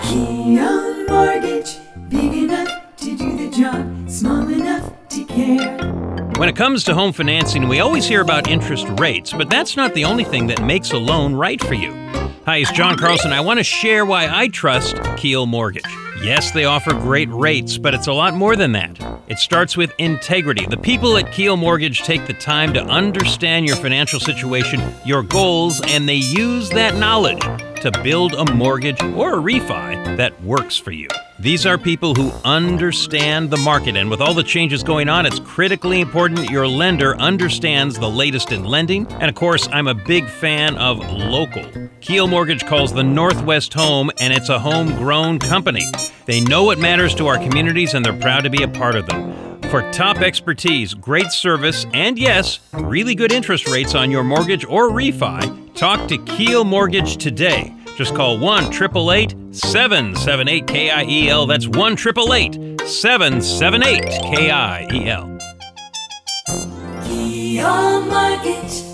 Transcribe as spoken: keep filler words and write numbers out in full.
Keel Mortgage, big enough to do the job, small enough to care. When it comes to home financing, we always hear about interest rates, but that's not the only thing that makes a loan right for you. Hi, it's John Carlson. I want to share why I trust Keel Mortgage. Yes, they offer great rates, but it's a lot more than that. It starts with integrity. The people at Keel Mortgage take the time to understand your financial situation, your goals, and they use that knowledge to build a mortgage or a refi that works for you. These are people who understand the market, and with all the changes going on, it's critically important your lender understands the latest in lending. And of course, I'm a big fan of local. Keel Mortgage calls the Northwest home, and it's a homegrown company. They know what matters to our communities, and they're proud to be a part of them. For top expertise, great service, and yes, really good interest rates on your mortgage or refi, talk to Keel Mortgage today. Just call one eight eight eight, seven seven eight, K I E L. That's one eight eight eight, seven seven eight, K I E L. Keel Mortgage.